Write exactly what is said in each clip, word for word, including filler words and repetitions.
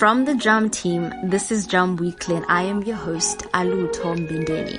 From the Drum team, this is Drum Weekly, and I am your host, Alu Tombindeni.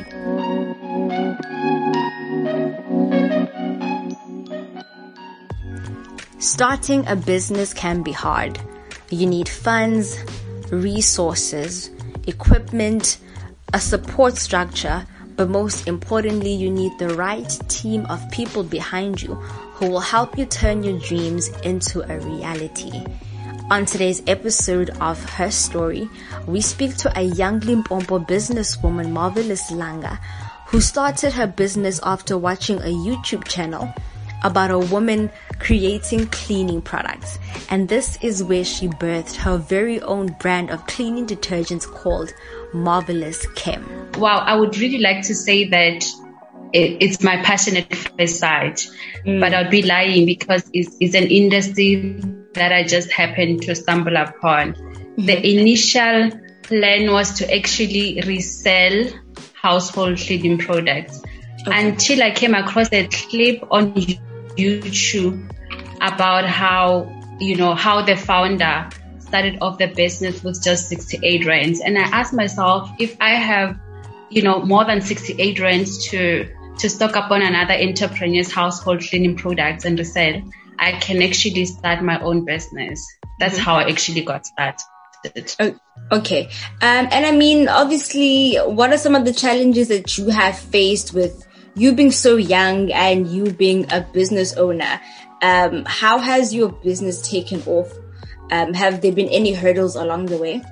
Starting a business can be hard. You need funds, resources, equipment, a support structure, but most importantly, you need the right team of people behind you who will help you turn your dreams into a reality. On today's episode of Her Story, we speak to a young Limpopo businesswoman, Marvelous Langa, who started her business after watching a YouTube channel about a woman creating cleaning products. And this is where she birthed her very own brand of cleaning detergents called Marvelous Chem. Wow, I would really like to say that it, it's my passionate side, mm. but I'd be lying because it's, it's an industry that I just happened to stumble upon. Mm-hmm. The initial plan was to actually resell household cleaning products okay. until I came across a clip on YouTube about how, you know, how the founder started off the business with just sixty-eight rands. And I asked myself, if I have, you know, more than sixty-eight rands to, to stock up on another entrepreneur's household cleaning products and resell, I can actually start my own business. That's mm-hmm. how I actually got started. Oh, okay. Um, and I mean, obviously, what are some of the challenges that you have faced with you being so young and you being a business owner? Um, how has your business taken off? Um, have there been any hurdles along the way?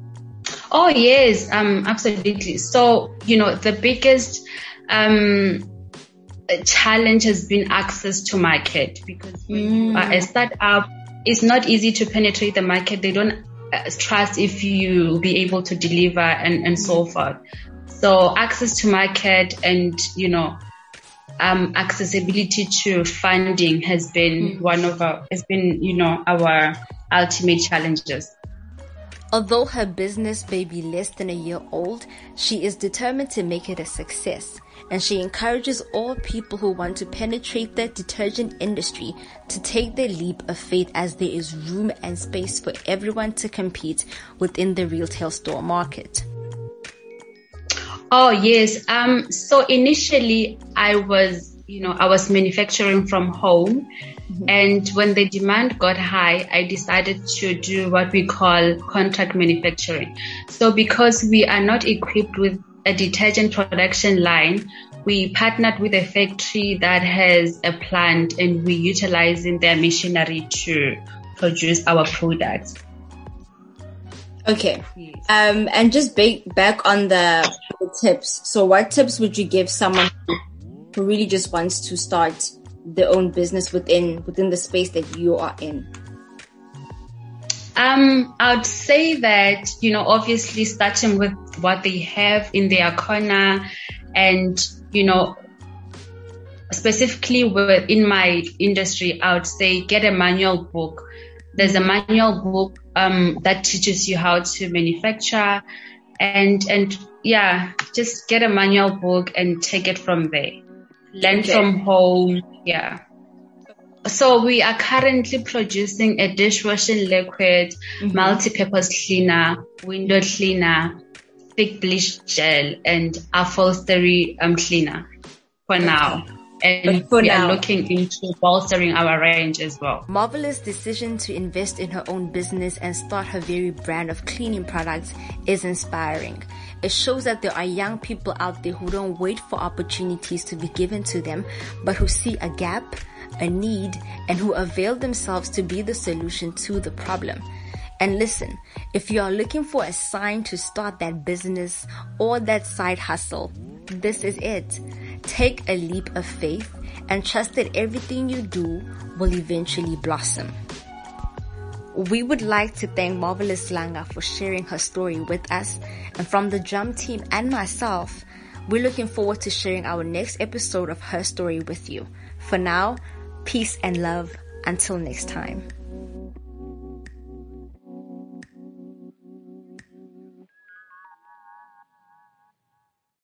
Oh, yes, um, absolutely. So, you know, the biggest um, challenge has been access to market, because when mm. you are a startup, it's not easy to penetrate the market. They don't uh, trust if you will be able to deliver and, and so forth. So access to market and, you know, um, accessibility to funding has been mm. one of our, has been, you know, our ultimate challenges. Although her business may be less than a year old, she is determined to make it a success. And she encourages all people who want to penetrate the detergent industry to take their leap of faith, as there is room and space for everyone to compete within the retail store market. Oh, yes. Um, so initially I was, you know, I was manufacturing from home. Mm-hmm. And when the demand got high, I decided to do what we call contract manufacturing. So because we are not equipped with a detergent production line, we partnered with a factory that has a plant, and we utilizing their machinery to produce our products. Okay. Yes. Um, and just ba- back on the, the tips. So what tips would you give someone who really just wants to start their own business within within the space that you are in? Um, I'd say that, you know, obviously starting with what they have in their corner, and, you know, specifically within my industry, I would say get a manual book. There's a manual book um, that teaches you how to manufacture, and, and yeah, just get a manual book and take it from there. Learn okay. from home. Yeah. So we are currently producing a dishwashing liquid, mm-hmm. multi-purpose cleaner, window cleaner, thick bleach gel, and upholstery um, cleaner for okay. now. And for we now. are looking into bolstering our range as well. Marvelous' decision to invest in her own business and start her very brand of cleaning products is inspiring. It shows that there are young people out there who don't wait for opportunities to be given to them, but who see a gap, a need, and who avail themselves to be the solution to the problem. And listen, if you are looking for a sign to start that business or that side hustle, this is it. Take a leap of faith and trust that everything you do will eventually blossom. We would like to thank Marvelous Langa for sharing her story with us. And from the Drum team and myself, we're looking forward to sharing our next episode of Her Story with you. For now, peace and love. Until next time.